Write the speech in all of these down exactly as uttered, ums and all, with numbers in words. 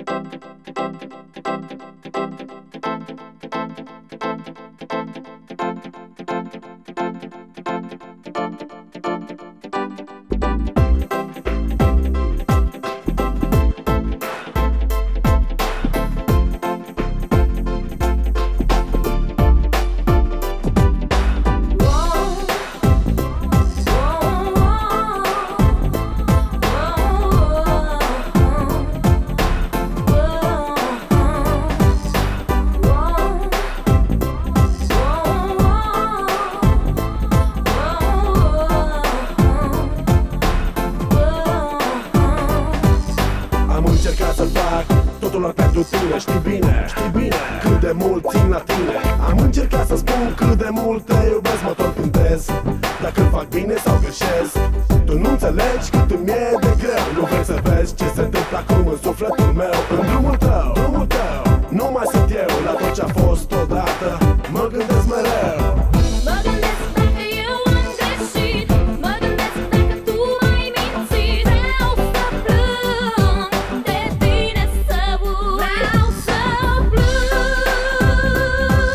Să fac totul doar pentru tine. Știi bine, știi bine cât de mult țin la tine. Am încercat să spun cât de mult te iubesc, mă tot gândesc dacă fac bine sau greșesc. Tu nu înțelegi cât îmi e de greu. Nu vrei să vezi ce se întâmplă acum în sufletul meu. În drumul tău, drumul tău, nu mai sunt eu. La tot ce a fost odată mă gândesc mereu. Mă gândesc dacă eu am greșit, mă gândesc dacă tu m-ai mințit. Vreau să plâng, de tine să uit. Vreau să plâng,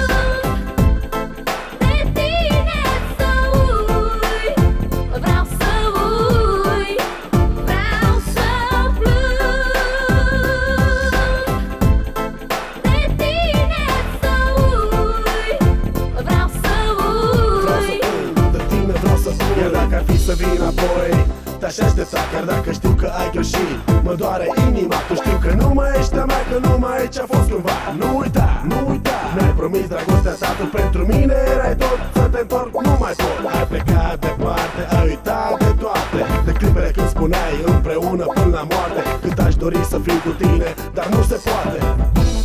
de tine să uit. Vreau să uit, vreau să plâng, de tine să uit. Vreau să uit. De tine vreau să plâng. Iar dacă ar fi să vin apoi, te-aș aștepta, chiar dacă știu că ai greșit. Mă doare inima, tu știu că nu mai ești a mea, că nu mai e ce-a fost cândva. Nu uita, nu uita, mi-ai promis dragostea ta, tu pentru mine erai tot. Să te întorc nu mai pot. Ai plecat departe, ai uitat de toate, de clipele când spuneai împreună până la moarte. Cât aș dori să fiu cu tine, dar nu se poate.